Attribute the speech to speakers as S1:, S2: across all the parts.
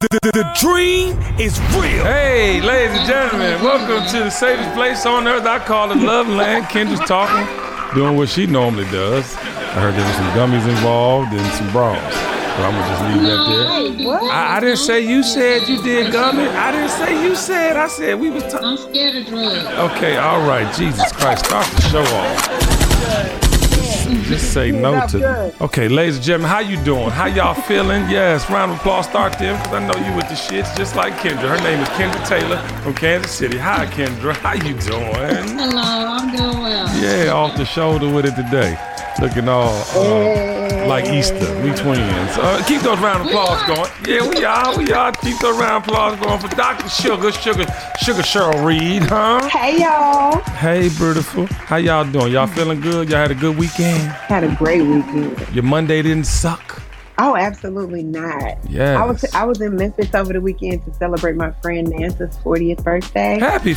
S1: The dream is real. Hey, ladies and gentlemen, welcome to the safest place on earth. I call it Love Land. Kendra's talking, doing what she normally does. I heard there were some gummies involved and some bras. So I'm gonna just leave that there. What? I didn't say you said you did gummy. I didn't say you said. I said we was talking.
S2: I'm scared of drugs.
S1: Okay, all right. Jesus Christ, start the show off. Just say no to. Okay, ladies and gentlemen, how you doing? How y'all feeling? Yes, round of applause start them, because I know you with the shits just like Kendra. Her name is Kendra Taylor from Kansas City. Hi, Kendra. How you doing?
S2: Hello, I'm doing well.
S1: Yeah, off the shoulder with it today. Looking all like Easter. We twins. Keep those round of applause going. Yeah, we are. Keep those round of applause going for Dr. Sugar Cheryl Reed, huh?
S3: Hey, y'all.
S1: Hey, beautiful. How y'all doing? Y'all feeling good? Y'all had a good weekend?
S3: Had a great weekend.
S1: Your Monday didn't suck?
S3: Oh, absolutely not.
S1: Yes.
S3: I was in Memphis over the weekend to celebrate my friend Nance's 40th birthday.
S1: Happy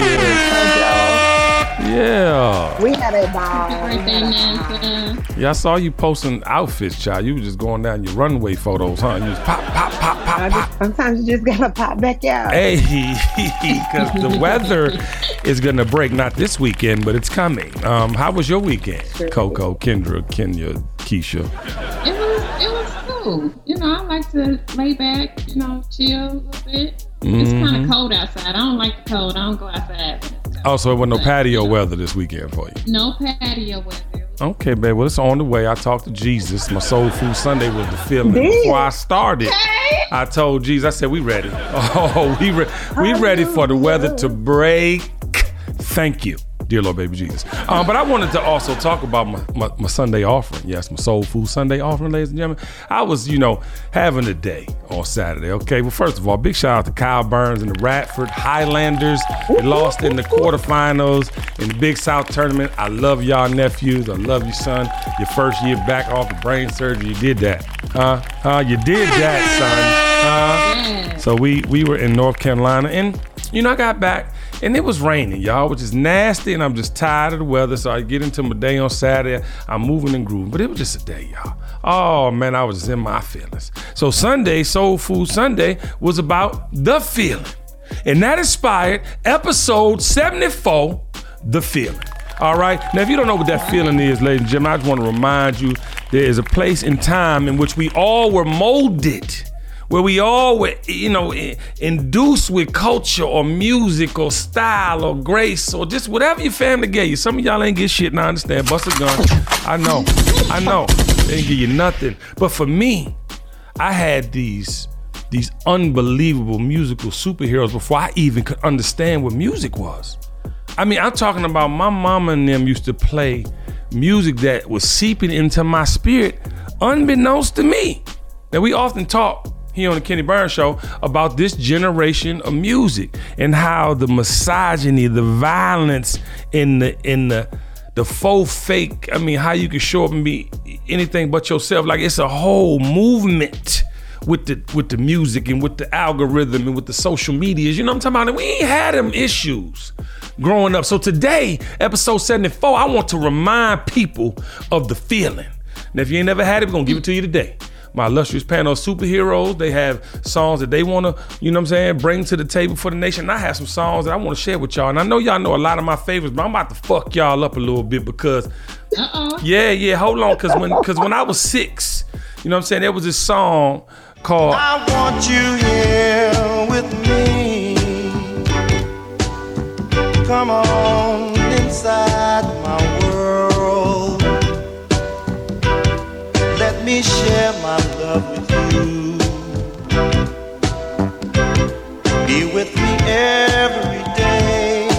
S1: 40th. Yeah.
S3: We had a ball.
S2: Happy birthday, Nance.
S1: Yeah, I saw you posting outfits, child. You were just going down your runway photos, huh? You just pop.
S3: Sometimes you just gotta pop back out.
S1: Hey, because the weather is gonna break, not this weekend, but it's coming. How was your weekend? Sure. Coco, Kendra, Kenya, Keisha.
S2: It was cool. I like to lay back, chill a little bit. It's kind of cold outside. I don't like the cold. I don't go outside.
S1: Oh, so it wasn't no patio weather this weekend for you?
S2: No patio weather.
S1: Okay, babe. Well, it's on the way. I talked to Jesus. My Soul Food Sunday was the feeling. Before I started, I told Jesus, I said, we ready. Oh, we ready for the weather to break. Thank you, dear Lord, baby Jesus. But I wanted to also talk about my Sunday offering. Yes, my Soul Food Sunday offering, ladies and gentlemen. I was, having a day on Saturday. Okay, well, first of all, big shout out to Kyle Burns and the Radford Highlanders. They lost in the quarterfinals in the Big South tournament. I love y'all nephews. I love you, son. Your first year back off the brain surgery, you did that. You did that, son. So we were in North Carolina, and I got back. And it was raining, y'all, which is nasty, and I'm just tired of the weather, so I get into my day on Saturday. I'm moving and grooving, but it was just a day, y'all. Oh, man, I was just in my feelings. So Sunday, Soul Food Sunday, was about the feeling. And that inspired episode 74, The Feeling. All right? Now, if you don't know what that feeling is, ladies and gentlemen, I just want to remind you there is a place and time in which we all were molded, where we all were, induced with culture or music or style or grace or just whatever your family gave you. Some of y'all ain't get shit, and I understand. Bust a gun. I know. They ain't give you nothing. But for me, I had these unbelievable musical superheroes before I even could understand what music was. I mean, I'm talking about my mama and them used to play music that was seeping into my spirit unbeknownst to me. Now, we often talk here on the Kenny Burns Show about this generation of music and how the misogyny, the violence in the faux fake, how you can show up and be anything but yourself. Like, it's a whole movement with the music and with the algorithm and with the social medias. You know what I'm talking about? And we ain't had them issues growing up. So today, episode 74, I want to remind people of the feeling. Now, if you ain't never had it, we're gonna give it to you today. My illustrious panel of superheroes, they have songs that they want to, bring to the table for the nation. And I have some songs that I want to share with y'all. And I know y'all know a lot of my favorites, but I'm about to fuck y'all up a little bit because, hold on, because when I was 6, there was this song called
S4: I Want You Here With Me. Come on inside my world. Let me share my love with you. Be with me every day.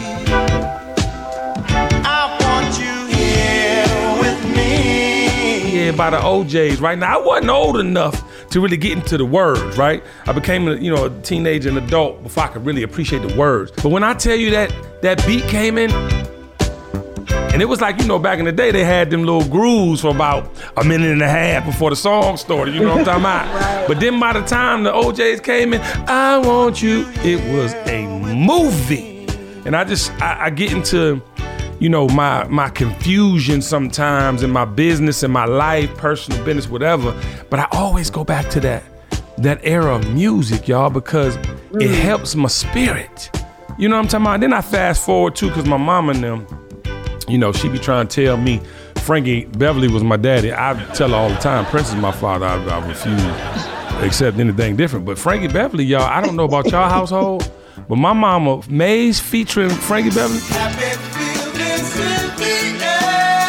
S4: I want you here with me.
S1: Yeah, by the OJs. Right now, I wasn't old enough to really get into the words, right? I became a teenager and adult before I could really appreciate the words. But when I tell you that beat came in, and it was like, back in the day, they had them little grooves for about a minute and a half before the song started, you know what I'm talking about? Right. But then by the time the OJs came in, I Want You, it was a movie. And I get into, my confusion sometimes in my business, in my life, personal business, whatever. But I always go back to that that era of music, y'all, because it helps my spirit. You know what I'm talking about? Then I fast forward too, because my mama and them, you know, she be trying to tell me Frankie Beverly was my daddy. I tell her all the time, Prince is my father. I refuse to accept anything different. But Frankie Beverly, y'all, I don't know about y'all household, but my mama, Maze featuring Frankie Beverly.
S4: Happy feelings in the air.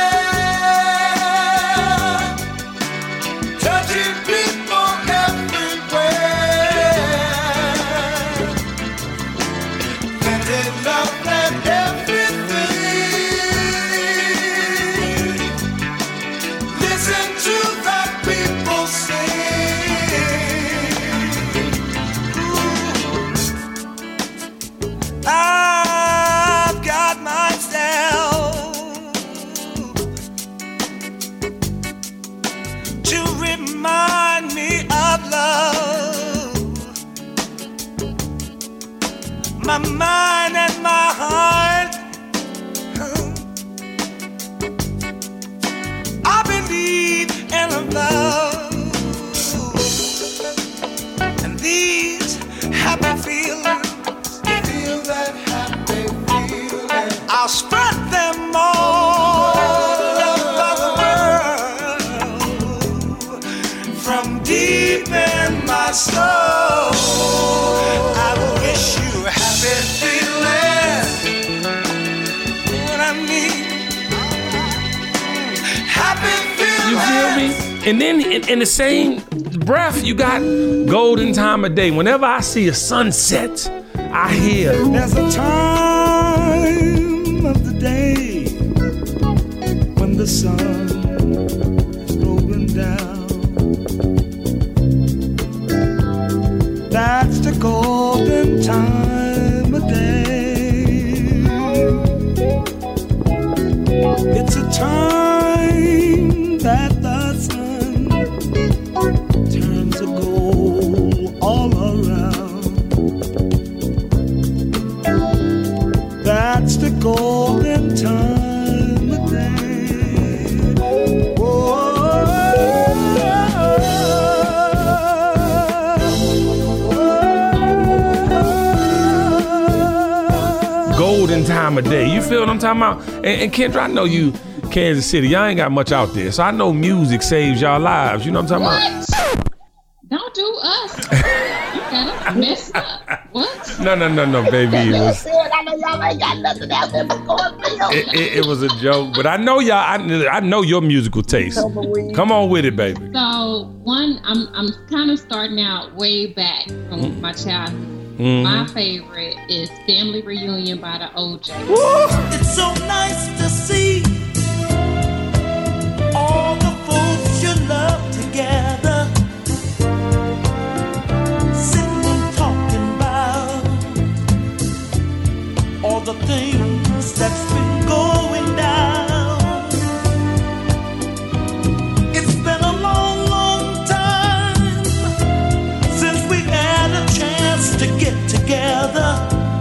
S4: Touching people everywhere. Plenty love and everything. Listen to the people sing. I've got myself to remind me of love. My mind and my heart, I believe in love. And these happy feelings, feel that happy feeling, I'll spread them all over the world. From deep in my soul, I wish you happy feelings. What I need, happy feelings.
S1: You feel me? And then in the same breath, you got golden time of day. Whenever I see a sunset, I hear.
S4: There's a time of the day when the sun's going down. That's the golden time of day. It's a time that the sun turns to gold all around. That's the golden time of day.
S1: Golden time of day. You feel what I'm talking about? And Kendra, I know you, Kansas City, y'all ain't got much out there. So I know music saves y'all lives. You know what I'm talking about?
S2: Don't do us. You got us messed up. What?
S1: No, baby. It was,
S3: I know y'all ain't got nothing out there but cornfield.
S1: it was a joke. But I know y'all, I know your musical taste. Come on with it, baby.
S2: So one, I'm kind of starting out way back from my childhood.
S1: Mm-hmm.
S2: My favorite is Family Reunion by the OJ.
S4: It's so nice to see all the folks you love together, sitting and talking about all the things that's been going down. It's been a long, long time since we had a chance to get together.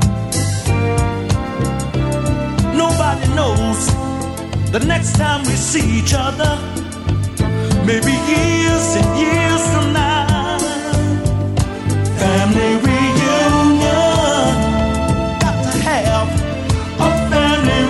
S4: Nobody knows the next time we see each other, maybe years and years from now. Family reunion, got to have a family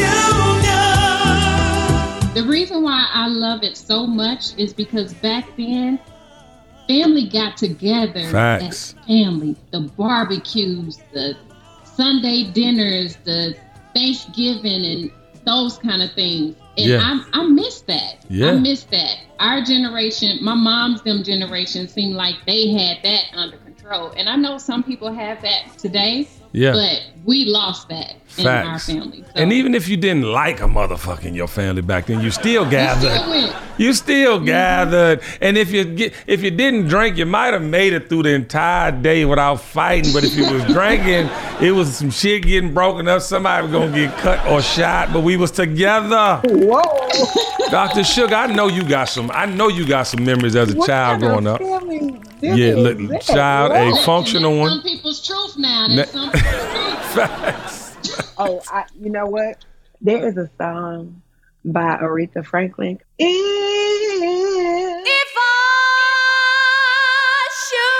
S4: reunion.
S2: The reason why I love it so much is because back then, family got together
S1: Facts.
S2: as family. The barbecues, the Sunday dinners, the Thanksgiving, and those kind of things. And
S1: Yeah.
S2: I miss that.
S1: Yeah.
S2: I miss that. Our generation, my mom's them generation, seemed like they had that under control. And I know some people have that today,
S1: Yeah.
S2: but we lost that in our
S1: Facts.
S2: family. So,
S1: And even if you didn't like a motherfucker in your family back then, you still
S2: we
S1: gathered.
S2: still went.
S1: You still gathered, and if you didn't drink, you might have made it through the entire day without fighting. But if you was drinking, it was some shit getting broken up. Somebody was gonna get cut or shot. But we was together.
S3: Whoa.
S1: Dr. Sugar, I know you got some memories as a
S3: What
S1: child
S3: kind of
S1: growing up.
S3: family
S1: Yeah,
S3: dinner
S1: look,
S3: is that?
S1: child,
S3: What?
S1: a functional
S2: And that's
S1: one.
S2: some people's truth now. That's some people's truth.
S1: Facts.
S3: Oh, you know what? There is a song by Aretha Franklin.
S5: If I should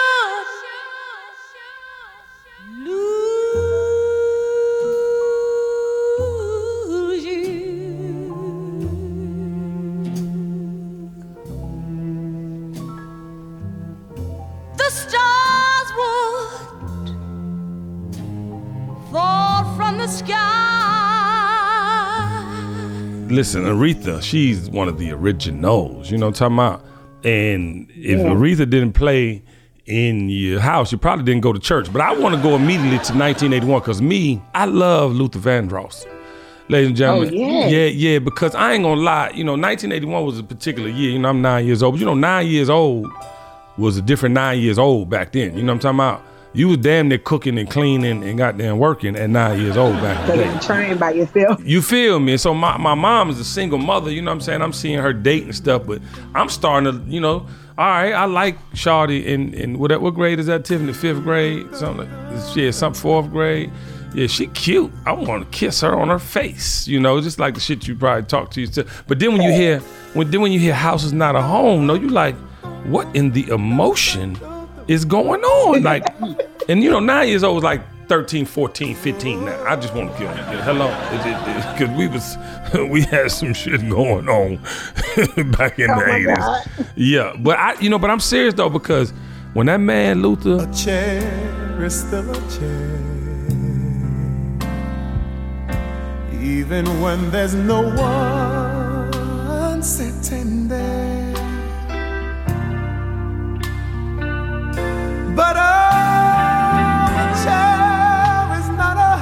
S5: the stars would fall from the sky.
S1: Listen, Aretha, she's one of the originals, you know what I'm talking about? And if Aretha didn't play in your house, you probably didn't go to church. But I want to go immediately to 1981 because I love Luther Vandross. Ladies and gentlemen.
S3: Oh, yeah.
S1: Yeah, because I ain't gonna lie, 1981 was a particular year. I'm 9 years old. But 9 years old was a different 9 years old back then. You know what I'm talking about? You was damn near cooking and cleaning and goddamn working at 9 years old back in the day.
S3: Trained by yourself.
S1: You feel me? So my mom is a single mother, you know what I'm saying? I'm seeing her date and stuff, but I'm starting to, all right, I like Shawty in what grade is that, Tiffany? 5th grade? Something like, some 4th grade. Yeah, she cute. I want to kiss her on her face, just like the shit you probably talk to yourself. But then when you hear House Is Not a Home, you like, what in the emotion is going on? Like, and 9 years old was like 13, 14, 15 now. I just want to kill you. Hello. Because we had some shit going on back in the 80s. God. Yeah, but but I'm serious though, because when that man Luther,
S4: a chair is still a chair, even when there's no one sitting there. But a chair is not a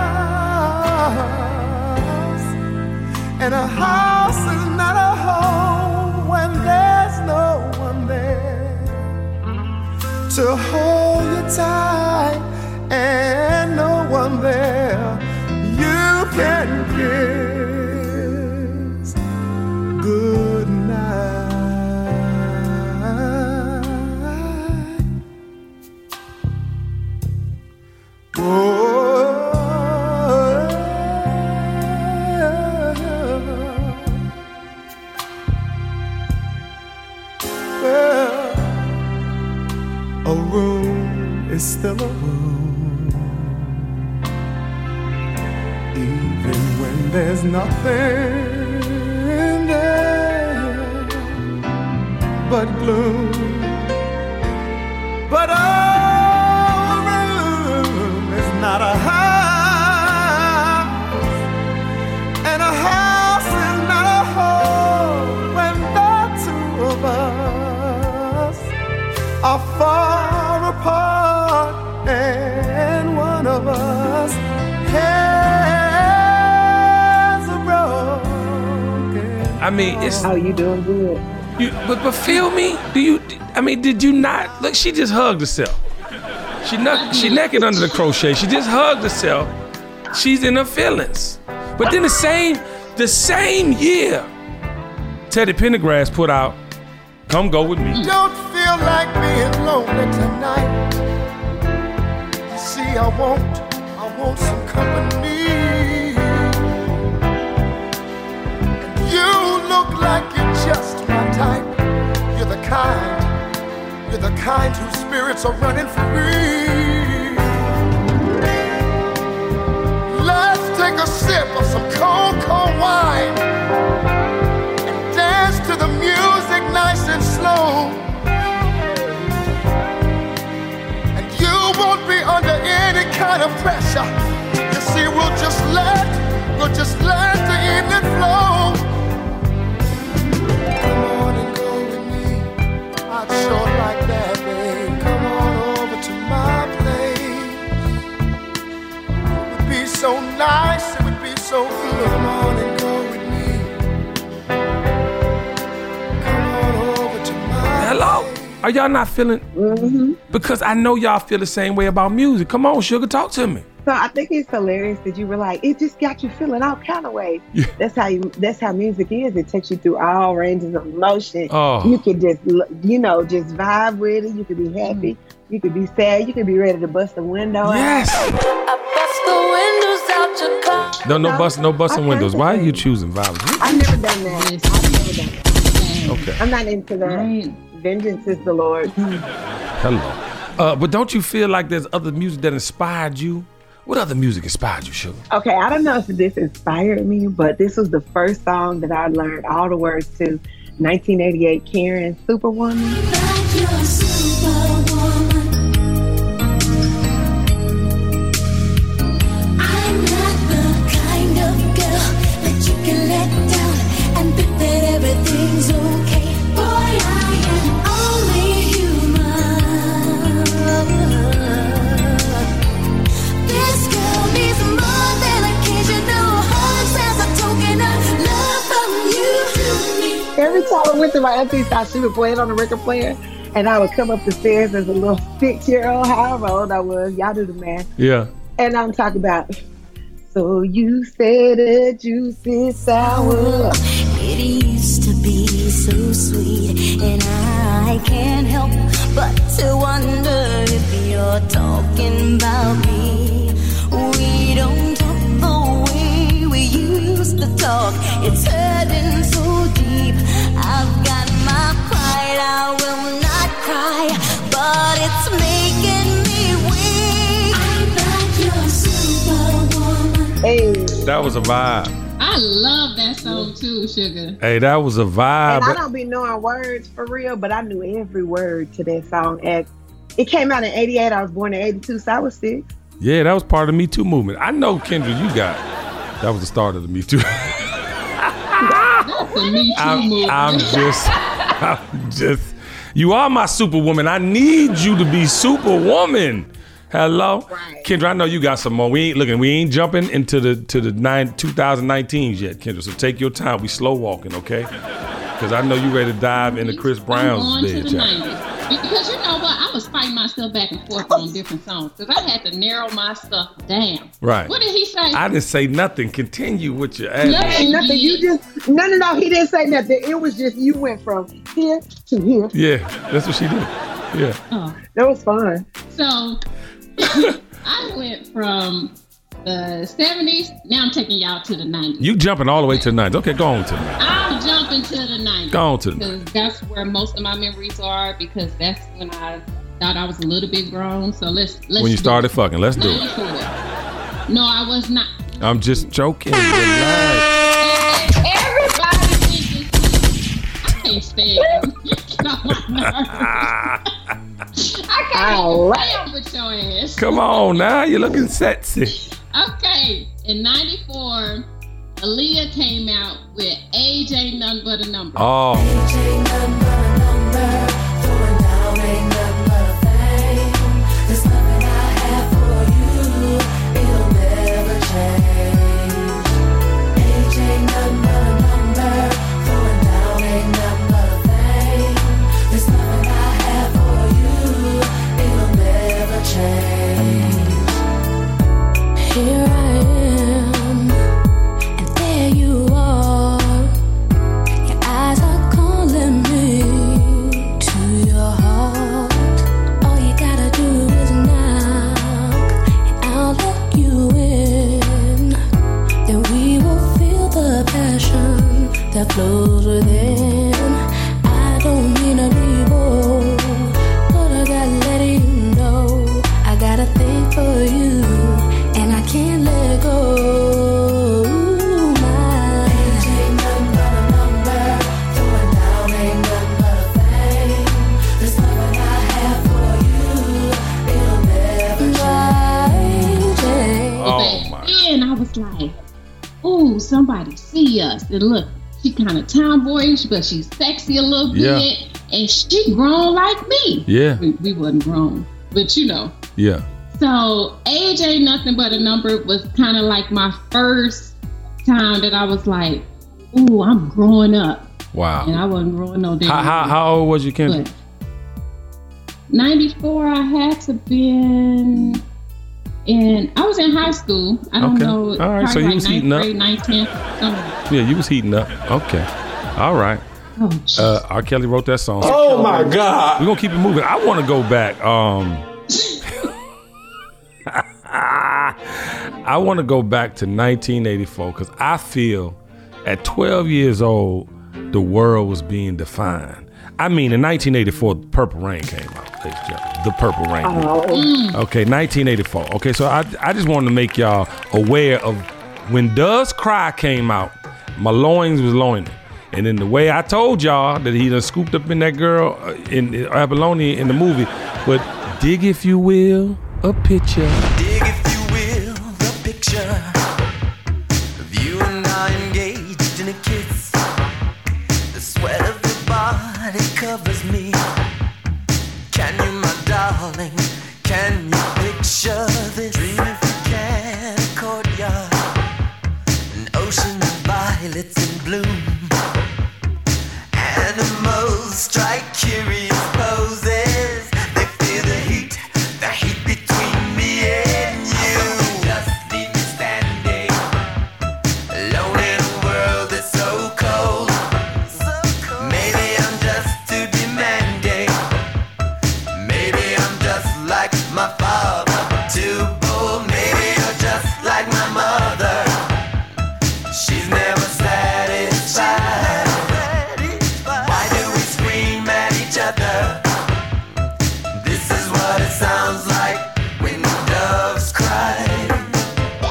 S4: house, and a house is not a home when there's no one there to hold you tight, and no one there you can kiss good night. A room is still a room, even when there's nothing there but gloom. But a room is not a house, and a house is not a home when the two of us are far apart, and one of us has a broken.
S1: It's.
S3: Oh, you doing good?
S1: But feel me? Did you not? Look, she just hugged herself. She naked under the crochet. She just hugged herself. She's in her feelings. But then the same year, Teddy Pendergrass put out "Come Go With Me."
S4: Don't feel like being lonely tonight. You see, I want some company. And you look like you're just my type. You're the kind whose spirits are running free. Let's take a sip of some cold wine and dance to the music nice and slow. And you won't be under any kind of pressure. You see, we'll just let the evening flow. Come on and go with me. I'd sure like that, babe. Come on over to my place. It would be so nice, it would be so good. Come on and go with me. Come on over to my
S1: Hello?
S4: place.
S1: Are y'all not feeling?
S3: Mm-hmm.
S1: Because I know y'all feel the same way about music. Come on, Sugar, talk to me.
S3: So I think it's hilarious that you were like, it just got you feeling all kind of ways.
S1: Yeah.
S3: That's how music is. It takes you through all ranges of emotion.
S1: Oh.
S3: You could just, just vibe with it. You could be happy. You could be sad. You could be ready to bust the window
S1: Yes.
S5: I bust the windows out your car.
S1: No busting windows. Why are you choosing violence?
S3: I've never done that.
S1: Okay.
S3: I'm not into that.
S2: Right.
S3: Vengeance is the Lord.
S1: Hello. But don't you feel like there's other music that inspired you? What other music inspired you, Sugar?
S3: Okay, I don't know if this inspired me, but this was the first song that I learned all the words to. 1988 Karen, Superwoman.
S5: Like you're Superwoman.
S3: went to my auntie's house. She would play it on the record player. And I would come up the stairs as a little 6-year-old, however old I was. Y'all do the math.
S1: Yeah.
S3: And I'm talking about, so you said the juice is sour.
S6: It used to be so sweet, and I can't help but to wonder if you're talking about me. We don't talk the way we used to talk. It's hurting so deep. I've got my pride, I will not cry, but it's making me weak. I'm not your superwoman.
S3: Hey.
S1: That was a vibe.
S2: I love that song too, Sugar.
S1: Hey, that was a vibe.
S3: And I don't be knowing words for real, but I knew every word to that song. And it came out in 88. I was born in 82, so I was 6.
S1: Yeah, that was part of the Me Too movement. I know, Kendra, that was the start of the Me Too.
S2: That's the Me Too movement.
S1: I'm just, you are my superwoman. I need you to be superwoman. Hello?
S3: Right.
S1: Kendra, I know you got some more. We ain't jumping into the 2019s yet, Kendra, so take your time. We slow walking, okay? Because I know you ready to dive into Chris Brown's
S2: I'm going
S1: bed,
S2: to the
S1: child.
S2: 90s. Because you know what? I was fighting myself back and forth on different songs. Because I had to narrow my stuff down.
S1: Right.
S2: What did he say?
S1: I didn't say nothing. Continue with your ass.
S3: Ain't nothing. You just, no. He didn't say nothing. It was just, you went from here to here.
S1: Yeah, that's what she did. Yeah.
S2: Oh.
S3: That was fun.
S2: So I went from the 70s. Now I'm taking y'all to the 90s.
S1: You jumping all the way to the 90s. Okay, go on to the 90s.
S2: I'm jumping to the 90s.
S1: Go on to the 90s.
S2: Because that's where most of my memories are. Because that's when I thought I was a little bit grown. So let's
S1: When you started fucking, let's do it.
S2: 94. No, I was not.
S1: I'm just joking. Relax.
S2: Everybody thinking I can't stand you. Get on my nerves. I can't stand with your ass.
S1: Come on now, you're looking sexy.
S2: Okay, in 94, Aaliyah came out with Age Ain't Nothing But a Number.
S1: Oh.
S6: Age ain't nothing but a number. Going down ain't nothing but a thing. There's nothing I have for you. It'll never change. Age ain't nothing but a number. Going down ain't nothing but a thing. There's nothing I have for you. It'll never change. Here I am, and there you are. Your eyes are calling me to your heart. All you gotta do is knock, and I'll let you in. Then we will feel the passion that flows within. I don't mean to be bold, but I gotta let you know I got a thing for you, and I can't let go. My age ain't nothing but a number. Going down ain't nothing but a thing. There's nothing I have for you. It'll never change.
S1: Oh my.
S2: Then I was like, ooh, somebody see us. And look, she kind of tomboyish, but she's sexy a little
S1: Yeah.
S2: bit. And she grown like me.
S1: Yeah.
S2: We wasn't grown, but you know.
S1: Yeah.
S2: So Age Ain't Nothing But a Number was kind of like my first time that I was like, ooh, I'm growing up.
S1: Wow.
S2: And I wasn't growing no damn.
S1: How old was you, Kendra?
S2: But 94, I had to been in, I was in high school. I don't
S1: Okay.
S2: know.
S1: All right, so
S2: probably
S1: you
S2: like
S1: was
S2: ninth
S1: heating up.
S2: grade, 9th, 10th, something.
S1: Yeah, you was heating up. Okay. All right.
S2: Oh, jeez.
S1: R. Kelly wrote that song.
S7: Oh my God.
S1: We're going to keep it moving. I want to go back. I want to go back to 1984 because I feel at 12 years old, the world was being defined. I mean, in 1984, Purple Rain came out. Ladies and gentlemen. The Purple Rain. Okay, 1984. Okay, so I just wanted to make y'all aware of when Does Cry came out, my loins was loining. And then the way I told y'all that he done scooped up in that girl in Abalone in the movie, but dig if you will, a picture.
S4: Dig if you will the picture of you and I engaged in a kiss. The sweat of your body covers me. Can you, my darling, can you picture this? Dream if you can, a courtyard, an ocean of violets in bloom, and a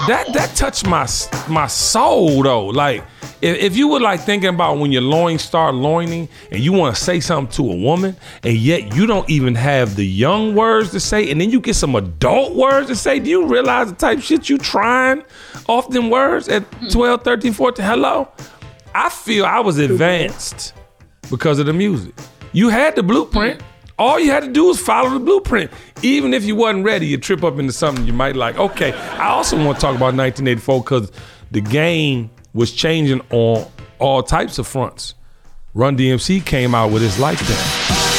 S1: that touched my soul though. Like if you were like thinking about when your loins start loining and you want to say something to a woman and yet you don't even have the young words to say and then you get some adult words to say, do you realize the type of shit you trying off them words at 12, 13, 14? Hello? I feel I was advanced because of the music. You had the blueprint. All you had to do was follow the blueprint. Even if you wasn't ready, you trip up into something you might like. Okay, I also want to talk about 1984 because the game was changing on all types of fronts. Run DMC came out with his Like That.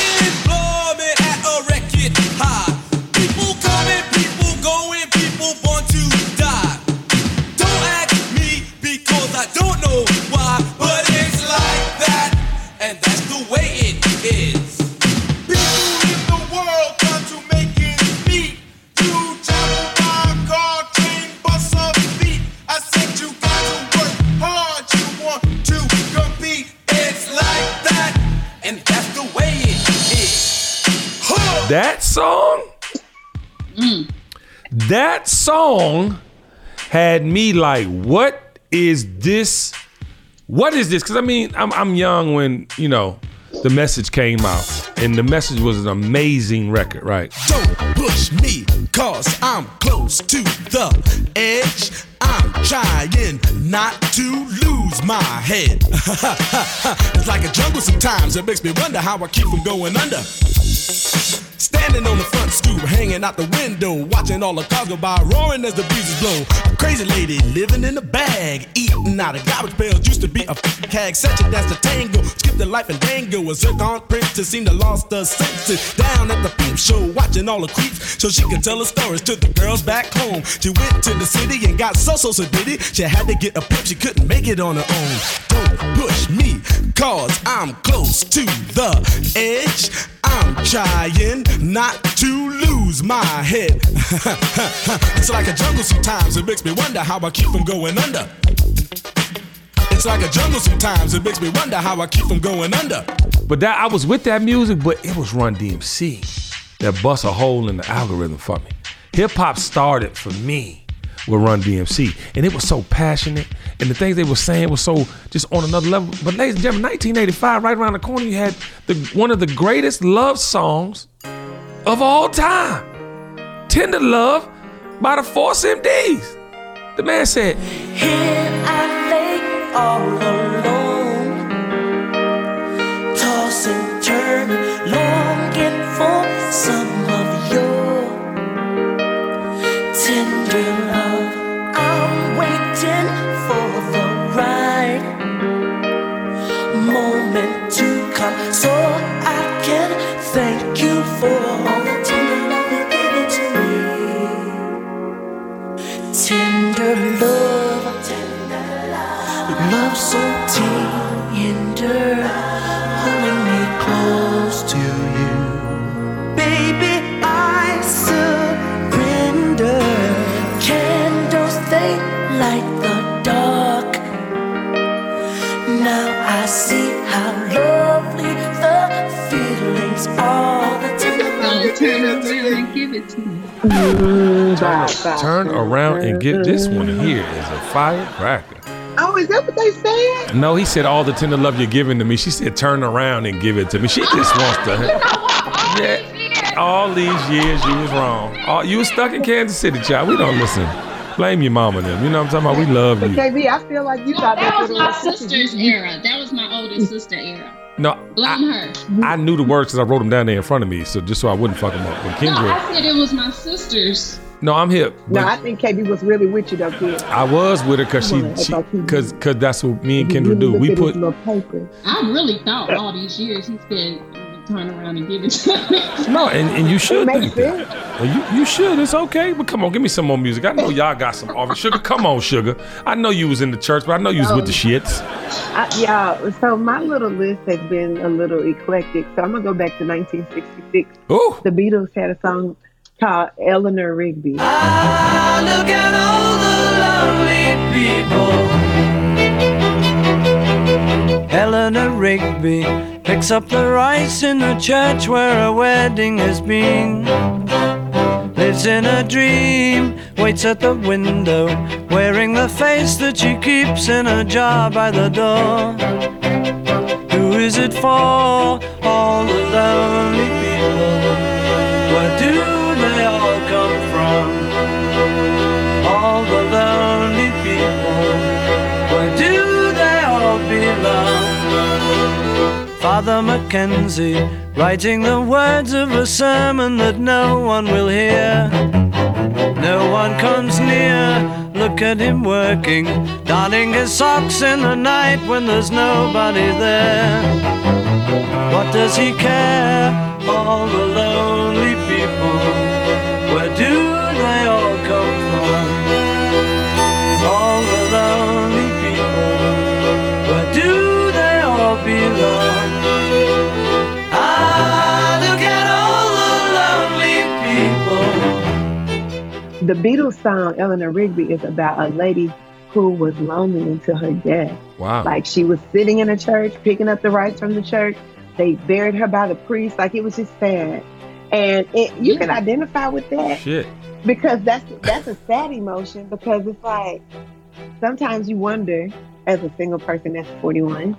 S1: That song had me like, what is this? What is this? Because I mean, I'm young when, you know, The Message came out. And The Message was an amazing record, right?
S7: Don't push me, cause I'm close to the edge. I'm trying not to lose my head. It's like a jungle sometimes. It makes me wonder how I keep from going under. Standing on the front stoop, hanging out the window, watching all the cars go by, roaring as the breezes blow. A crazy lady living in a bag, eating out of garbage pails. Used to be a hag, such a dance to tango. Skipped the life and dango. A zircon princess seemed to lost her senses. Down at the peep show, watching all the creeps, so she could tell her stories to the girls back home. She went to the city and got so did it. She had to get a pimp, she couldn't make it on her own. Don't push me, cause I'm close to the edge. I'm trying not to lose my head. It's like a jungle sometimes. It makes me wonder how I keep from going under. It's like a jungle sometimes. It makes me wonder how I keep from going under.
S1: But that I was with that music, but it was Run DMC that bust a hole in the algorithm for me. Hip hop started for me with Run DMC, and it was so passionate, and the things they were saying was so just on another level. But ladies and gentlemen, 1985, right around the corner, you had one of the greatest love songs of all time, Tender Love by the Force MDs. The man said,
S6: here I lay all alone, tossing, turning, longing for some of your tender love. I'm waiting for the right moment to come so I can thank you for all the tender love you gave to me. Tender love, love so tender, holding me close to you. Baby, I surrender. Candles, they light the dark. Now I see how lovely the feelings are.
S2: Turn around and give it to me.
S1: turn around and get this one here is a firecracker.
S3: Oh, is that what they said?
S1: No, he said all the tender love you're giving to me. She said turn around and give it to me. She just wants to. Yeah, all these years you was wrong. You was stuck in Kansas City, child. We don't listen. Blame your mama then. You know what I'm talking about? We love you.
S3: KB, I feel like you thought
S2: that was my sister's era. That was my oldest sister era.
S1: No,
S2: blame her.
S1: I knew the words because I wrote them down there in front of me, so just so I wouldn't fuck them up. When Kendra,
S2: no, I said it was my sister's.
S1: No, I'm hip.
S3: No, I think KB was really with you though, kid.
S1: I was with her because because that's what me and Kendra do. We put.
S2: I really thought all these years he said turn around and give it to me.
S1: No, and you should think that. Well, you should. It's okay. But come on, give me some more music. I know y'all got some offers. Sugar, come on, Sugar. I know you was in the church, but I know you was with the shits.
S3: So my little list has been a little eclectic. So I'm gonna go back to 1966.
S1: Ooh.
S3: The Beatles had a song called Eleanor Rigby.
S6: Ah, look at all the lovely people.
S8: Eleanor Rigby picks up the rice in the church where a wedding has been. Lives in a dream waits at the window, wearing the face that she keeps in a jar by the door. Who is it for? All the lonely people. Where do they all come from? All the lonely people. Where do they all belong? Father Mackenzie, writing the words of a sermon that no one will hear. No one comes near, look at him working, darning his socks in the night when there's nobody there. What does he care? All the lonely people, where do they all come from? All the lonely people, where do they all belong?
S3: The Beatles song Eleanor Rigby is about a lady who was lonely until her death.
S1: Wow.
S3: Like she was sitting in a church, picking up the rice from the church. They buried her by the priest. Like it was just sad. And you can identify with that.
S1: Shit.
S3: Because that's a sad emotion, because it's like sometimes you wonder, as a single person that's 41,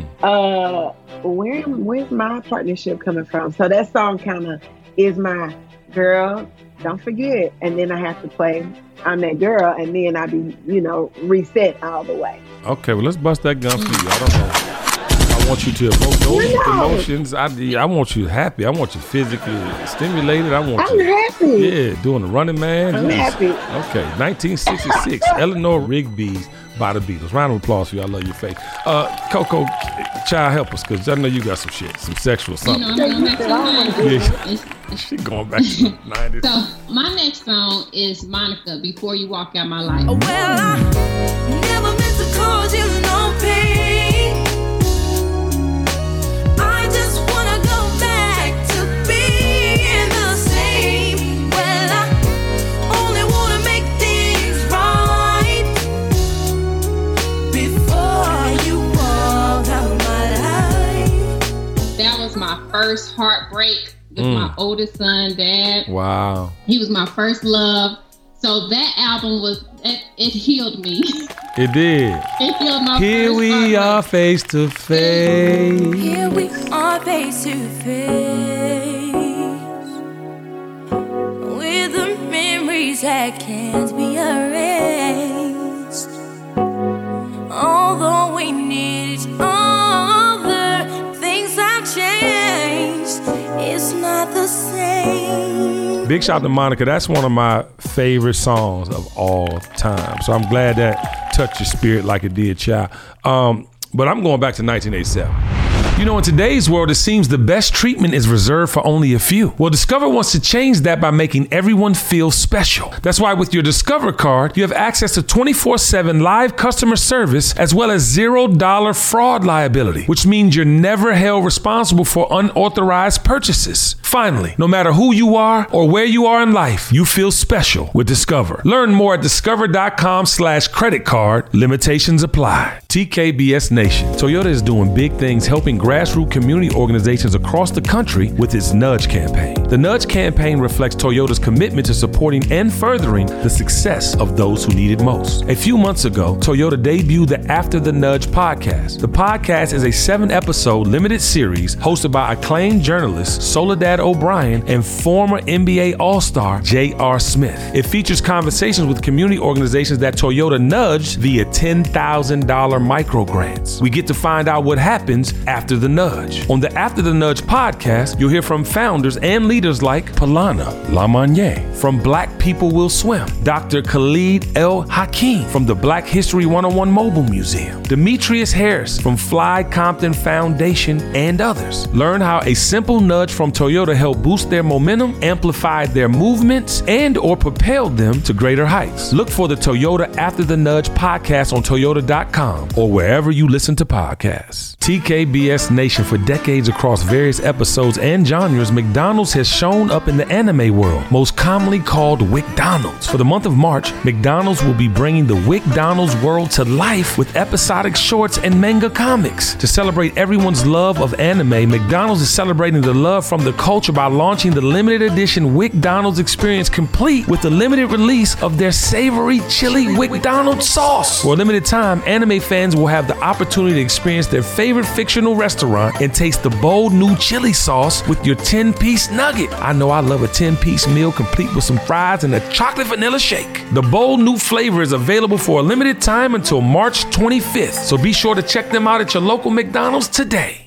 S3: where's my partnership coming from? So that song kind of is my girl, don't forget. And then I have to play I'm that girl, and then I be, reset all the way.
S1: Okay, well, let's bust that gun for you. I don't know. I want you to evoke those emotions. I want you happy. I want you physically stimulated. I'm
S3: happy.
S1: Yeah, doing the Running Man.
S3: I'm happy.
S1: Okay, 1966, Eleanor Rigby's by the Beatles. Round of applause for you. I love your face. Coco, child, help us, because I know you got some shit, some sexual something. She's going back to the 90s.
S2: So my next song is Monica, Before You Walk Out My Life.
S5: Well, I never meant to cause you no pain. I just wanna go back to being the same. Well, I only wanna make things right before you walk out my life.
S2: That was my first heartbreak with my oldest son, Dad.
S1: Wow.
S2: He was my first love. So that album it healed me.
S1: It did.
S2: It healed my
S1: Here
S2: first
S1: we
S2: heartbreak.
S1: are face to face.
S5: Here we are face to face with the memories that can't be erased. Although we need each other, things have changed. It's not the same.
S1: Big shout out to Monica. That's one of my favorite songs of all time. So I'm glad that touched your spirit like it did, child. But I'm going back to 1987. You know, in today's world, it seems the best treatment is reserved for only a few. Well, Discover wants to change that by making everyone feel special. That's why with your Discover card, you have access to 24/7 live customer service as well as $0 fraud liability, which means you're never held responsible for unauthorized purchases. Finally, no matter who you are or where you are in life, you feel special with Discover. Learn more at discover.com/credit card. Limitations apply. TKBS Nation. Toyota is doing big things helping grassroots community organizations across the country with its Nudge campaign. The Nudge campaign reflects Toyota's commitment to supporting and furthering the success of those who need it most. A few months ago, Toyota debuted the After the Nudge podcast. The podcast is a 7-episode limited series hosted by acclaimed journalist Soledad O'Brien and former NBA All-Star J.R. Smith. It features conversations with community organizations that Toyota nudged via $10,000 micro grants. We get to find out what happens after the nudge. On the After the Nudge podcast, you'll hear from founders and leaders like Palana Lamagnier. From Black People Will Swim, Dr. Khalid El Hakim from the Black History 101 Mobile Museum, Demetrius Harris from Fly Compton Foundation, and others. Learn how a simple nudge from Toyota helped boost their momentum, amplified their movements, and or propelled them to greater heights. Look for the Toyota After the Nudge podcast on Toyota.com or wherever you listen to podcasts. TKBS destination for decades across various episodes and genres, McDonald's has shown up in the anime world, most commonly called WickDonald's. For the month of March, McDonald's will be bringing the WickDonald's world to life with episodic shorts and manga comics. To celebrate everyone's love of anime, McDonald's is celebrating the love from the culture by launching the limited edition WickDonald's Experience, complete with the limited release of their savory chili WickDonald's sauce. For a limited time, anime fans will have the opportunity to experience their favorite fictional restaurant and taste the bold new chili sauce with your 10-piece nugget. I know I love a 10-piece meal complete with some fries and a chocolate vanilla shake. The bold new flavor is available for a limited time until March 25th, so be sure to check them out at your local McDonald's today.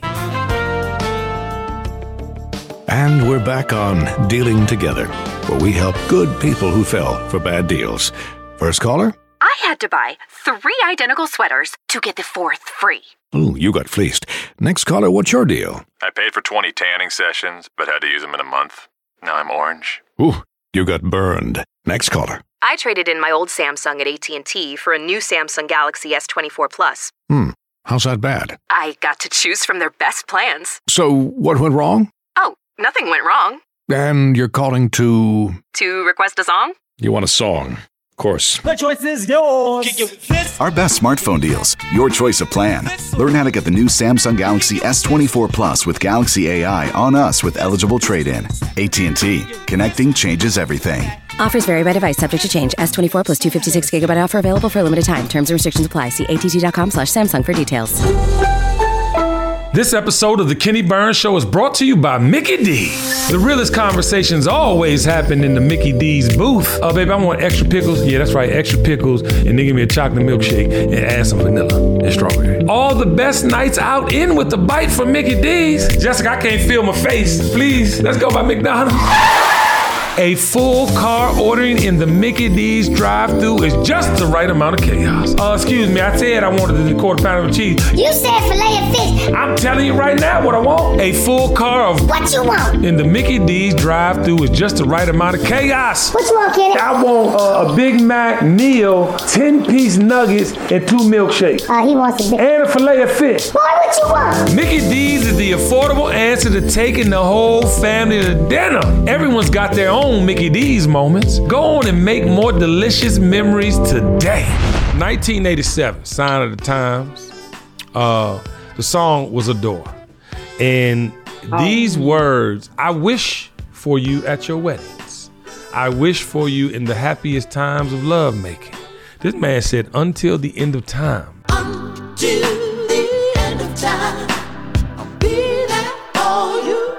S9: And we're back on Dealing Together, where we help good people who fell for bad deals. First caller?
S10: I had to buy 3 identical sweaters to get the 4th free.
S9: Ooh, you got fleeced. Next caller, what's your deal?
S11: I paid for 20 tanning sessions, but had to use them in a month. Now I'm orange.
S9: Ooh, you got burned. Next caller.
S10: I traded in my old Samsung at AT&T for a new Samsung Galaxy S24 Plus.
S9: How's that bad?
S10: I got to choose from their best plans.
S9: So, what went wrong?
S10: Oh, nothing went wrong.
S9: And you're calling to...
S10: To request a song?
S9: You want a song. Of course.
S12: The choice is yours.
S13: Our best smartphone deals. Your choice of plan. Learn how to get the new Samsung Galaxy S24 Plus with Galaxy AI on us with eligible trade-in. AT&T. Connecting changes everything.
S14: Offers vary by device, subject to change. S24 plus 256 gigabyte offer available for a limited time. Terms and restrictions apply. See att.com/Samsung for details.
S1: This episode of The Kenny Burns Show is brought to you by Mickey D's. The realest conversations always happen in the Mickey D's booth. Oh, baby, I want extra pickles. Yeah, that's right, extra pickles. And then give me a chocolate milkshake and add some vanilla and strawberry. All the best nights out in with the bite from Mickey D's. Jessica, I can't feel my face. Please, let's go by McDonald's. A full car ordering in the Mickey D's drive-thru is just the right amount of chaos. Excuse me, I said I wanted the quarter pounder with cheese.
S15: You said filet of fish.
S1: I'm telling you right now what I want. A full car of...
S15: What you want?
S1: In the Mickey D's drive-thru is just the right amount of chaos.
S15: What you want, Kenny?
S1: I want a Big Mac meal, 10-piece nuggets, and 2 milkshakes.
S15: He wants a big...
S1: And a filet of fish.
S15: Boy, what you want?
S1: Mickey D's is the affordable answer to taking the whole family to dinner. Everyone's got their own Mickey D's moments. Go on and make more delicious memories today. 1987, Sign of the Times. The song was Adore. And these words, I wish for you at your weddings. I wish for you in the happiest times of lovemaking. This man said, until the end of time.
S6: Until the end of time, I'll be there for you.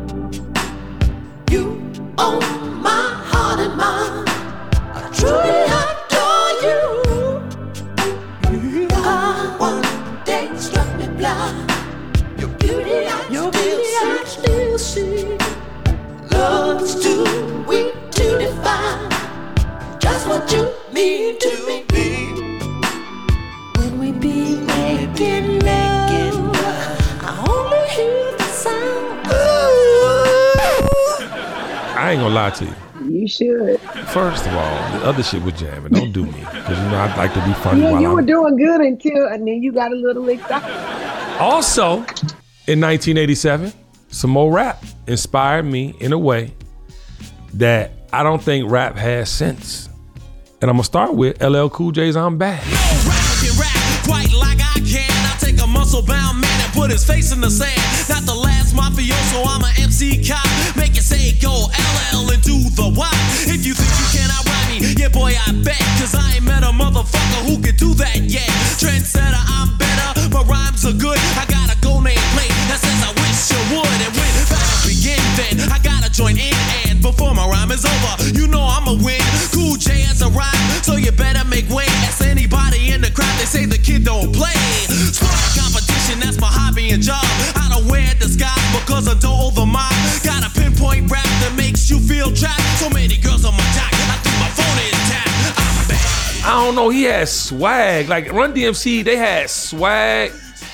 S6: You own my heart and mind. I truly adore you. I one day struck me blind. Your beauty I still see. Love's too weak to define just what you mean to me. When we be making love, I only hear the sound.
S1: I ain't gonna lie to you.
S3: You should.
S1: First of all, the other shit was jamming. Don't do me. Because, you know, I'd like to be funny
S3: Yeah,
S1: while
S3: you
S1: I'm...
S3: were doing good and then you got a little excited.
S1: Also, in 1987, some more rap inspired me in a way that I don't think rap has since. And I'm gonna start with LL Cool J's I'm Bad.
S7: No rapper can rap quite like I can. I take a muscle-bound man and put his face in the sand. Not the last mafioso, I'm a MC cop. Make it say go LL and do the Y. If you think you cannot rhyme me, yeah boy I bet. Cause I ain't met a motherfucker who can do that yet. Trendsetter, I'm better, my rhymes are good. I got a go name plate that says I wish you would. And when battle begin then, I gotta join in. And before my rhyme is over, you know I'ma win. Cool J has a rhyme, so you better make way. Ask anybody in the crowd, they say the kid don't play. Sport competition, that's my hobby and job. I don't wear disguise because I don't the mob. Got a pinpoint rap that makes you feel trapped. So many girls on my jock, I think my phone is tapped. I'm bad.
S1: I don't know, he had swag. Like Run DMC, they had swag.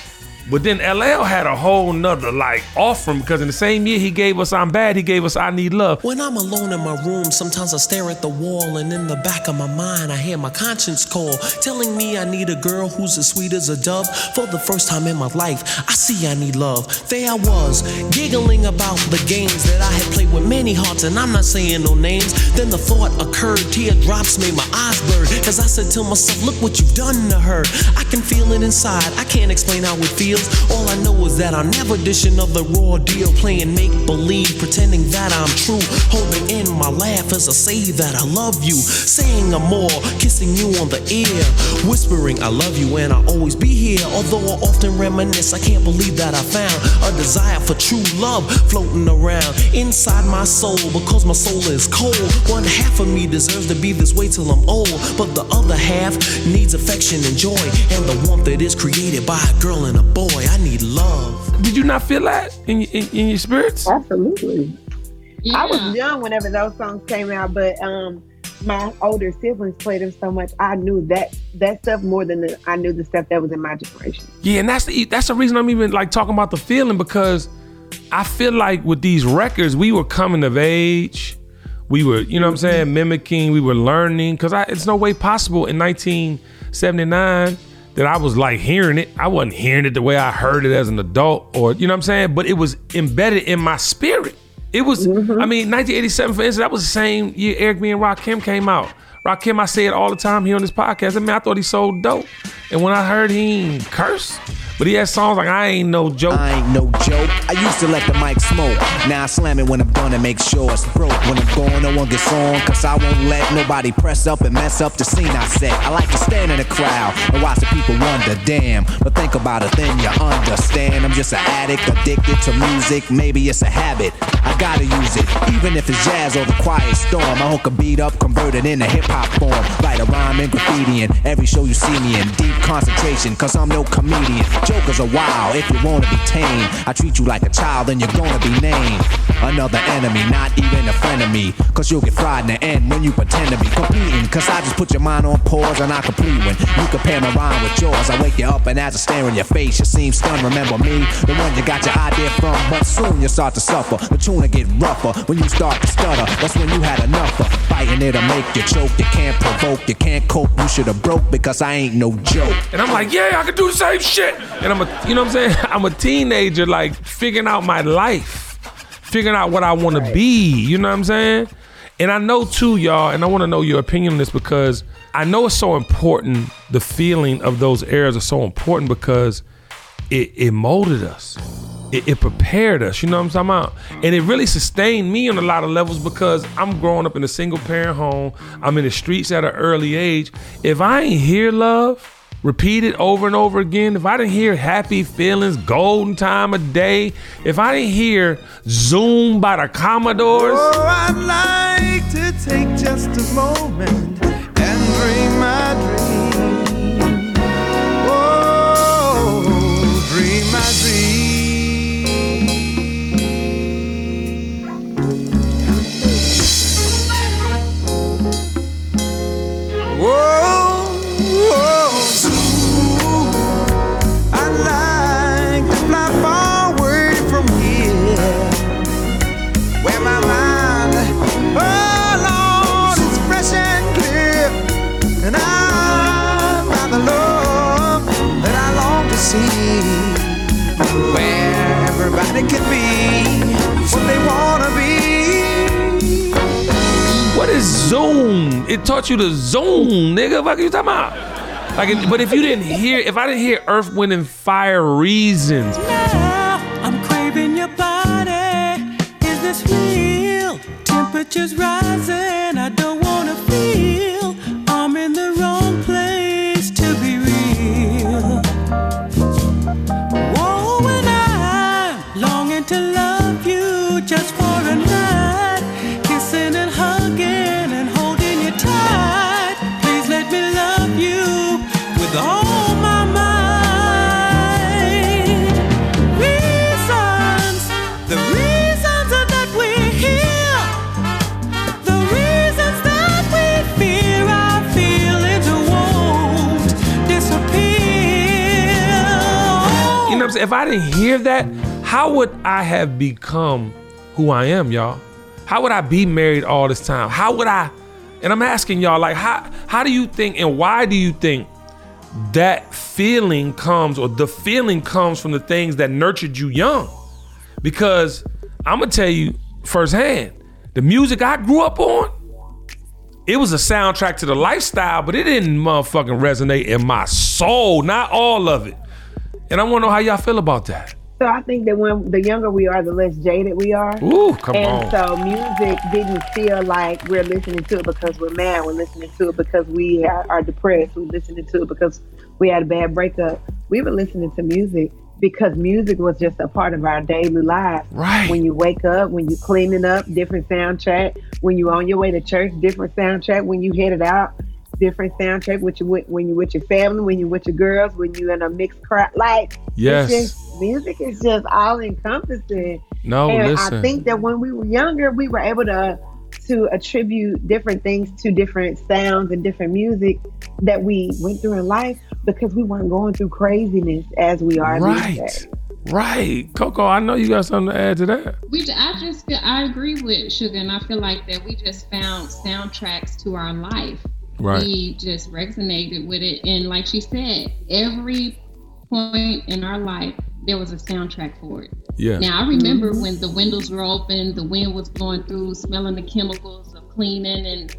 S1: But then LL had a whole nother like offering because in the same year he gave us I'm Bad, he gave us I Need Love.
S12: When I'm alone in my room, sometimes I stare at the wall, and in the back of my mind I hear my conscience call, telling me I need a girl who's as sweet as a dove. For the first time in my life, I see I need love. There I was, giggling about the games that I had played with many hearts, and I'm not saying no names. Then the thought occurred, teardrops made my eyes burn, cause I said to myself, look what you've done to her. I can feel it inside, I can't explain how it feels. All I know is that I'm never dishing of the raw deal, playing make-believe, pretending that I'm true, holding in my laugh as I say that I love you, saying I'm more, kissing you on the ear, whispering I love you and I'll always be here. Although I often reminisce, I can't believe that I found a desire for true love floating around inside my soul, because my soul is cold. One half of me deserves to be this way till I'm old, but the other half needs affection and joy, and the warmth that is created by a girl and a boy. I need love.
S1: Did you not feel that in your spirits?
S3: Absolutely.
S2: Yeah.
S3: I was young whenever those songs came out, but my older siblings played them so much. I knew that stuff more than I knew the stuff that was in my generation.
S1: Yeah, and that's the reason I'm even like talking about the feeling, because I feel like with these records, we were coming of age. We were, you know what I'm saying, mimicking, we were learning, because it's no way possible in 1979 that I was like hearing it. I wasn't hearing it the way I heard it as an adult, or, you know what I'm saying? But it was embedded in my spirit. It was, I mean, 1987, for instance, that was the same year Eric B. and Rakim came out. Rakim, I say it all the time here on this podcast. I mean, I thought he sold dope. And when I heard he curse, but he had songs like I Ain't No Joke.
S16: I ain't no joke. I used to let the mic smoke. Now I slam it when I'm done and make sure it's broke. When I'm gone, no one gets on, cause I won't let nobody press up and mess up the scene I set. I like to stand in the crowd and watch the people wonder, damn. But think about it, then you understand. I'm just an addict, addicted to music. Maybe it's a habit, I gotta use it. Even if it's jazz or the quiet storm, I hook a beat up, convert it into hip-hop form. Write a rhyme and graffiti in every show you see me in. Deep concentration, cause I'm no comedian. Jokers are wild if you wanna be tame. I treat you like a child and you're gonna be named another enemy, not even a friend of me. Cause you'll get fried in the end when you pretend to be competing. Cause I just put your mind on pause and I complete when you compare my rhyme with yours. I wake you up and as I stare in your face, you seem stunned. Remember me, the one you got your idea from. But soon you start to suffer, the tune will get rougher. When you start to stutter, that's when you had enough of fighting. It'll make you choke, you can't provoke, you can't cope. You should've broke because I ain't no joke.
S1: And I'm like, yeah, I can do the same shit. And I'm a, you know what I'm saying? I'm a teenager, like figuring out my life, figuring out what I want to be. You know what I'm saying? And I know too, y'all, and I want to know your opinion on this, because I know it's so important. The feeling of those eras are so important because it molded us. It prepared us, you know what I'm talking about? And it really sustained me on a lot of levels, because I'm growing up in a single parent home. I'm in the streets at an early age. If I ain't hear love repeated over and over again, if I didn't hear Happy Feelings, Golden Time of Day, if I didn't hear Zoom by the Commodores.
S4: Oh, I'd like to take just a moment and dream my dream. Oh, dream my dream. Whoa, whoa. I'd like to fly far away from here, where my mind, oh Lord, is fresh and clear, and I'm by the love that I long to see, where everybody can be what they wanna be.
S1: What is Zoom? It taught you to Zoom, nigga. What are you talking about? Like, but if you didn't hear, if I didn't hear Earth, Wind, and Fire, Reasons.
S5: Now I'm craving your body. Is this real? Temperatures rising. I don't wanna feel I'm in the wrong place to be real. Whoa, and I'm longing to love you just for a night, kissing and hugging and holding you tight. Please let me love you with all my might. Reasons, the reasons that we're here, the reasons
S1: works. If I didn't hear that, how would I have become who I am, y'all? How would I be married all this time? How would I, and I'm asking y'all, like, how do you think and why do you think that feeling comes, or the feeling comes from the things that nurtured you young? Because I'm gonna tell you firsthand, the music I grew up on, it was a soundtrack to the lifestyle, but it didn't motherfucking resonate in my soul, not all of it. And I wanna know how y'all feel about that.
S3: So I think that when the younger we are, the less jaded we are.
S1: Ooh, come on.
S3: And so music didn't feel like we're listening to it because we're mad. We're listening to it because we are depressed. We're listening to it because we had a bad breakup. We were listening to music because music was just a part of our daily lives.
S1: Right.
S3: When you wake up, when you cleaning up, different soundtrack. When you on your way to church, different soundtrack. When you headed out, different soundtrack. When you with your family, when you with your girls, when you in a mixed crowd. Like,
S1: yes.
S3: It's just, music is just all encompassing.
S1: No,
S3: and
S1: listen.
S3: I think that when we were younger, we were able to attribute different things to different sounds and different music that we went through in life because we weren't going through craziness as we are these days.
S1: Right. Coco, I know you got something to add to that.
S2: I agree with Sugar, and I feel like that we just found soundtracks to our life.
S1: Right.
S2: We just resonated with it. And like she said, every point in our life, there was a soundtrack for it.
S1: Yeah.
S2: Now, I remember when the windows were open, the wind was blowing through, smelling the chemicals of cleaning and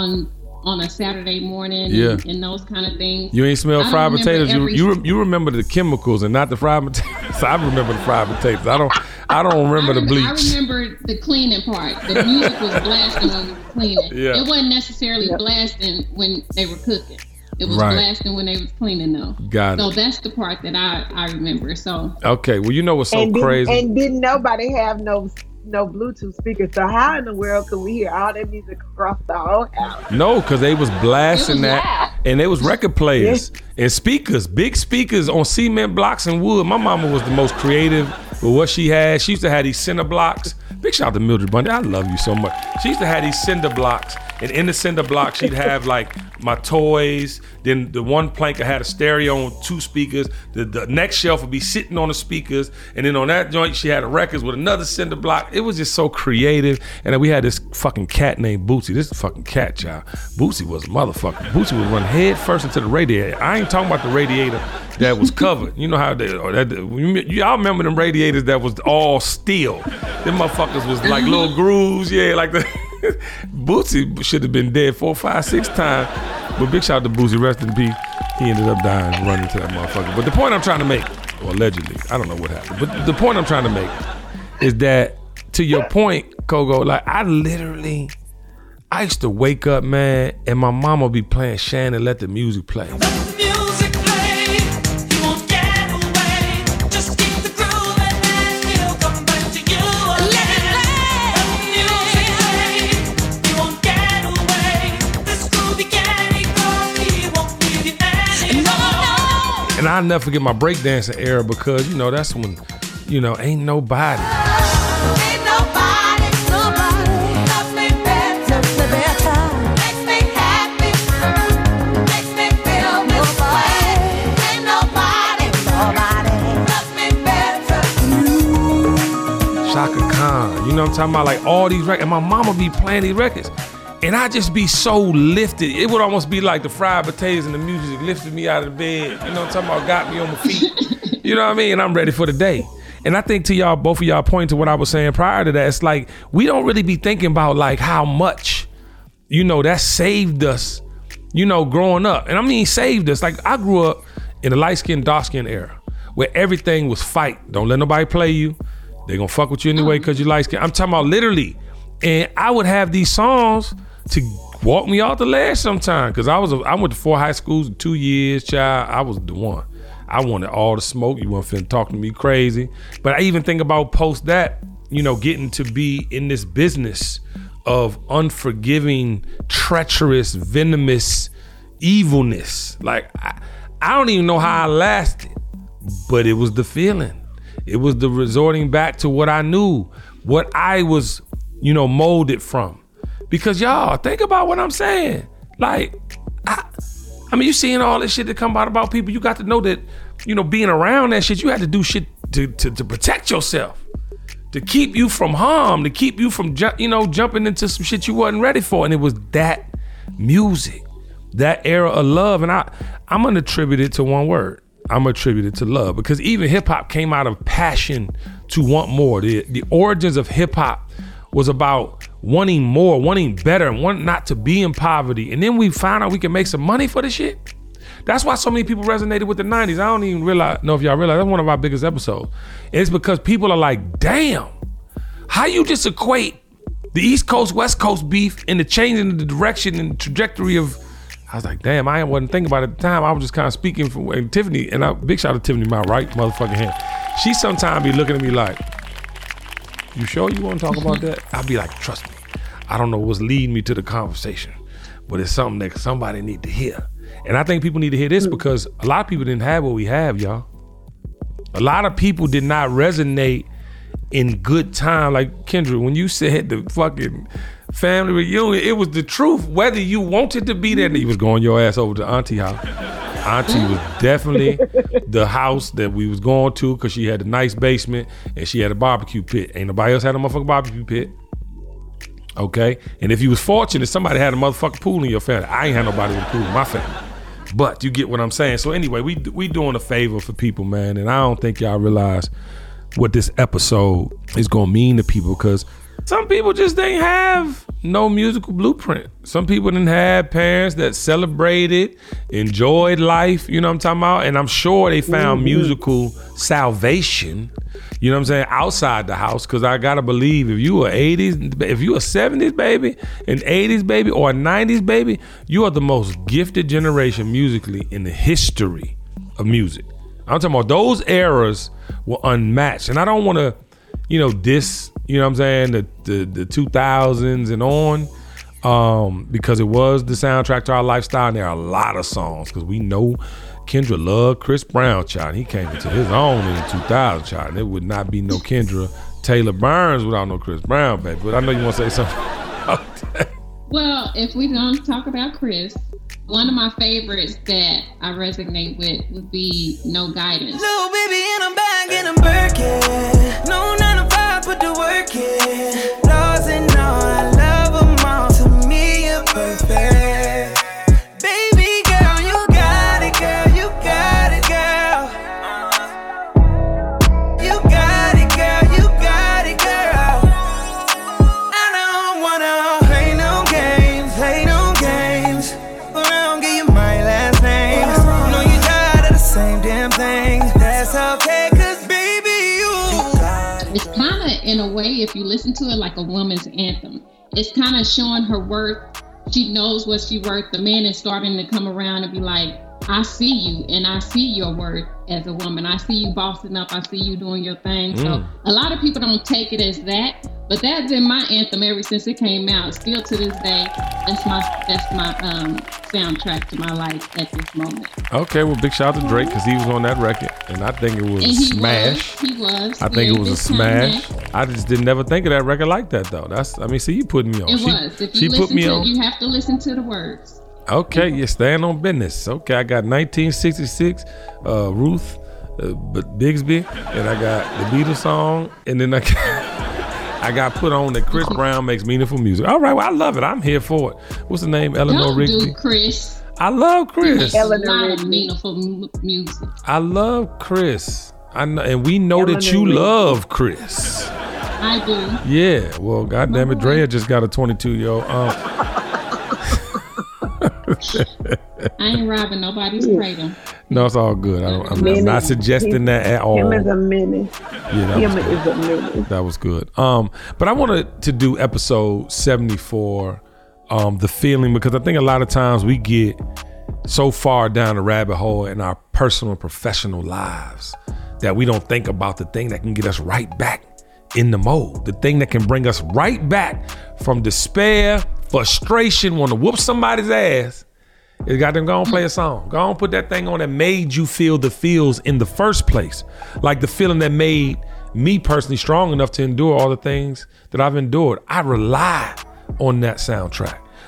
S2: on a Saturday morning and those kind of things.
S1: You ain't smell fried potatoes. You remember the chemicals and not the fried potatoes. I remember the fried potatoes. I don't remember the bleach.
S2: I remember the cleaning part. The music was blasting when we were cleaning.
S1: Yeah.
S2: It wasn't necessarily blasting when they were cooking. It was blasting when they was cleaning though.
S1: Got it.
S2: So that's the part that I remember. So
S1: okay, well, you know what's so crazy?
S3: And didn't nobody have no Bluetooth speakers. So how in the world could we hear all that music across the whole house?
S1: No, because they was blasting that, and it was record players and speakers, big speakers on cement blocks and wood. My mama was the most creative with what she had. She used to have these cinder blocks. Big shout out to Mildred Bundy. I love you so much. She used to have these cinder blocks, and in the cinder block, she'd have like my toys. Then the one plank I had a stereo on 2 speakers. The next shelf would be sitting on the speakers, and then on that joint, she had the records with another cinder block. It was just so creative. And then we had this fucking cat named Bootsy. This fucking cat, y'all. Bootsy was a motherfucker. Bootsy would run head first into the radiator. I ain't talking about the radiator that was covered. You know how y'all remember them radiators that was all steel. Them motherfuckers was like little grooves, like the Bootsy should have been dead 4, 5, 6 times. But big shout out to Bootsy, rest in peace. He ended up dying running into that motherfucker. But the point I'm trying to make, or allegedly, I don't know what happened, but the point I'm trying to make is that, to your point, Coco, like I used to wake up, man, and my mama be playing Shannon, let the music play. And I'll never forget my breakdancing era because, that's when, ain't nobody.
S6: Ain't nobody loves me better. Makes me happy. Makes me feel this way. Ain't nobody loves me better.
S1: Shaka Khan, you know what I'm talking about? Like all these records. And my mama be playing these records. And I just be so lifted. It would almost be like the fried potatoes and the music lifted me out of the bed. You know what I'm talking about? Got me on my feet. You know what I mean? And I'm ready for the day. And I think to y'all, both of y'all point to what I was saying prior to that. It's like, we don't really be thinking about like how much, that saved us, growing up. And I mean, saved us. Like I grew up in the light-skinned, dark-skinned era where everything was fight. Don't let nobody play you. They gonna fuck with you anyway because you light-skinned. I'm talking about literally. And I would have these songs to walk me off the ledge sometime because I went to 4 high schools in 2 years, child. I was the one. I wanted all the smoke. You weren't finna talk to me crazy. But I even think about post that, getting to be in this business of unforgiving, treacherous, venomous evilness. Like, I don't even know how I lasted, but it was the feeling. It was the resorting back to what I knew, what I was, molded from. Because y'all, think about what I'm saying. Like, I mean, you seeing all this shit that come out about people. You got to know that being around that shit, you had to do shit to protect yourself, to keep you from harm, to keep you from jumping into some shit you wasn't ready for. And it was that music, that era of love. And I'm gonna attribute it to one word. I'm gonna attribute it to love, because even hip hop came out of passion to want more. The origins of hip hop was about wanting more, wanting better, and wanting not to be in poverty. And then we found out we can make some money for this shit. That's why so many people resonated with the 90s. I don't even know if y'all realize that's one of our biggest episodes. It's because people are like, damn, how you just equate the East Coast, West Coast beef and the changing the direction and trajectory of, I was like, damn, I wasn't thinking about it at the time. I was just kind of speaking for Tiffany, and big shout out to Tiffany, my right motherfucking hand. She sometimes be looking at me like, you sure you want to talk about that? I'll be like, trust me, I don't know what's leading me to the conversation, but it's something that somebody need to hear. And I think people need to hear this because a lot of people didn't have what we have, y'all. A lot of people did not resonate in good time. Like Kendra, when you said the fucking family reunion, it was the truth. Whether you wanted to be there, you was going your ass over to Auntie house. Auntie was definitely the house that we was going to because she had a nice basement and she had a barbecue pit. Ain't nobody else had a motherfucking barbecue pit. Okay? And if you was fortunate, somebody had a motherfucking pool in your family. I ain't had nobody with a pool in my family. But you get what I'm saying. So anyway, we doing a favor for people, man. And I don't think y'all realize what this episode is gonna mean to people, because some people just didn't have no musical blueprint. Some people didn't have parents that celebrated, enjoyed life, you know what I'm talking about? And I'm sure they found musical salvation, you know what I'm saying, outside the house. Because I gotta believe if you a 70s baby, an 80s baby, or a 90s baby, you are the most gifted generation musically in the history of music. I'm talking about those eras were unmatched. And I don't want to, diss, you know what I'm saying, the 2000s and on, because it was the soundtrack to our lifestyle. And there are a lot of songs, because we know Kendra loved Chris Brown, child. He came into his own in the 2000s, child. And it would not be no Kendra Taylor Burns without no Chris Brown, baby. But I know you want to say something about that.
S2: Well, if we don't talk about Chris, one of my favorites that I resonate with would be No Guidance.
S5: Little baby in a bag in a Birkin. No 9 to 5, put the work in. Laws and all, I love them all. To me, you're perfect. Baby girl, you got it, girl. You got it, girl. You got it, girl. You got it, girl. I don't wanna play no games, play no games. Around, give you my last name. You know you tired of the same damn thing. That's okay, cause baby, you got it.
S2: It's kind of, in a way, if you listen to it, like a woman's anthem. It's kind of showing her worth. She knows what she's worth. The man is starting to come around and be like, I see you, and I see your worth as a woman. I see you bossing up. I see you doing your thing. So a lot of people don't take it as that, but that's been my anthem ever since it came out. Still to this day, that's my soundtrack to my life at this moment.
S1: Okay, well, big shout out to Drake, because he was on that record, and I think it was a smash.
S2: He was.
S1: I think it was a smash. I just didn't never think of that record like that, though. See, you putting me on.
S2: It was. If you listen to it, you have to listen to the words.
S1: Okay, you stand on business. Okay, I got 1966, Ruth Bigsby, and I got the Beatles song, and then I got put on that Chris Brown makes meaningful music. All right, well, I love it. I'm here for it. What's the name? Eleanor Rigby.
S2: Do Chris.
S1: I love Chris.
S2: A lot of meaningful music.
S1: I love Chris. I know, and we know that you love Chris.
S2: I do.
S1: Yeah. Well, goddamn it, Drea just got a 22-year-old.
S2: I ain't robbing nobody's cradle.
S1: No, it's all good. I'm not suggesting that at all.
S3: Him is a menace.
S1: Yeah,
S3: Him is a menace.
S1: That was good. But I wanted to do episode 74, the feeling, because I think a lot of times we get so far down the rabbit hole in our personal and professional lives that we don't think about the thing that can get us right back in the mode, the thing that can bring us right back from despair, frustration, want to whoop somebody's ass. It's got them go on play a song. Go on put that thing on that made you feel the feels in the first place. Like the feeling that made me personally strong enough to endure all the things that I've endured. I rely on that soundtrack.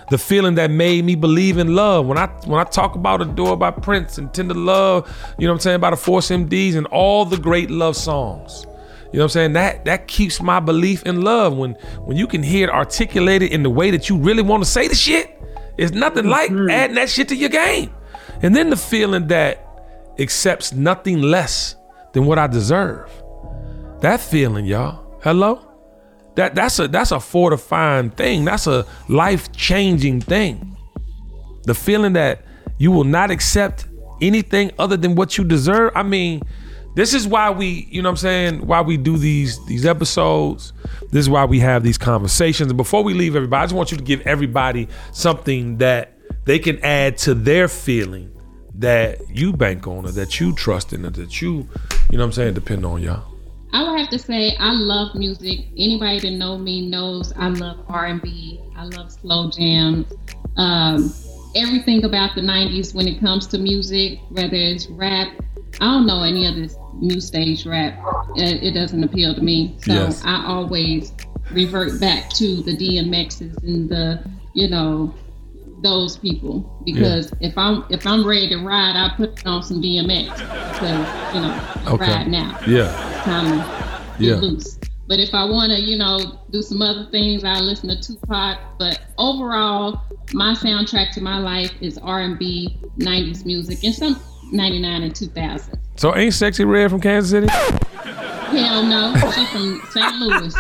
S1: the feeling that made me believe in love. When I talk about Adore by Prince and Tender Love, you know what I'm saying, by the Force MDs and all the great love songs. You know what I'm saying? That keeps my belief in love. When you can hear it articulated in the way that you really want to say the shit, it's nothing like adding that shit to your game. And then the feeling that accepts nothing less than what I deserve. That feeling, y'all. Hello? That's a fortifying thing. That's a life-changing thing. The feeling that you will not accept anything other than what you deserve. I mean, this is why we, you know what I'm saying, why we do these episodes. This is why we have these conversations. And before we leave everybody, I just want you to give everybody something that they can add to their feeling that you bank on or that you trust in or that you know what I'm saying, depend on, y'all.
S2: I would have to say I love music. Anybody that know me knows I love R&B. I love slow jams. Everything about the 90s when it comes to music, whether it's rap. I don't know any of this new stage rap. It doesn't appeal to me. So yes. I always revert back to the DMXs and the, you know, those people, because if I'm ready to ride, I put on some DMX because, you know, ride now.
S1: Yeah.
S2: Time to get loose. But if I want to, you know, do some other things, I listen to Tupac. But overall, my soundtrack to my life is R&B, 90s music, and some 99 and 2000.
S1: So ain't Sexy Red from Kansas City?
S2: Hell no, she's from St. Louis.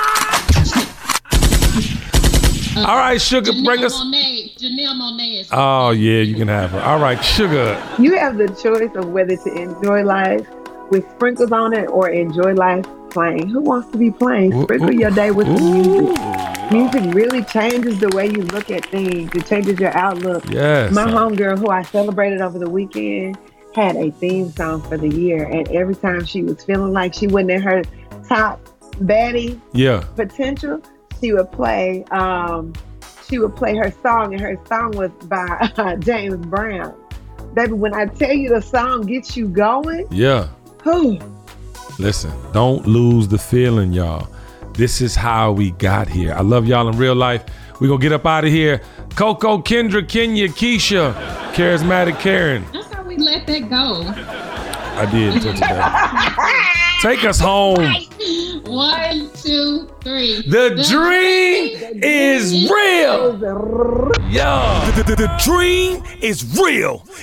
S1: All right, Sugar, bring us.
S2: Janelle Monáe is.
S1: Oh yeah, you can have her. All right, Sugar.
S3: You have the choice of whether to enjoy life with sprinkles on it or enjoy life playing. Who wants to be playing? Sprinkle your day with some music. Music really changes the way you look at things. It changes your outlook.
S1: Yes.
S3: My homegirl, who I celebrated over the weekend, had a theme song for the year, and every time she was feeling like she wasn't in her top baddie potential, she would play her song, and her song was by James Brown. Baby, when I tell you the song gets you going,
S1: listen, don't lose the feeling, y'all. This is how we got here. I love y'all in real life. We're gonna get up out of here. Coco, Kendra, Kenya, Keisha, Charismatic Karen.
S2: I thought we let that go.
S1: I did until today. Take us home.
S2: 1, 2, 3.
S1: The dream is real. Yo.
S7: The dream is real.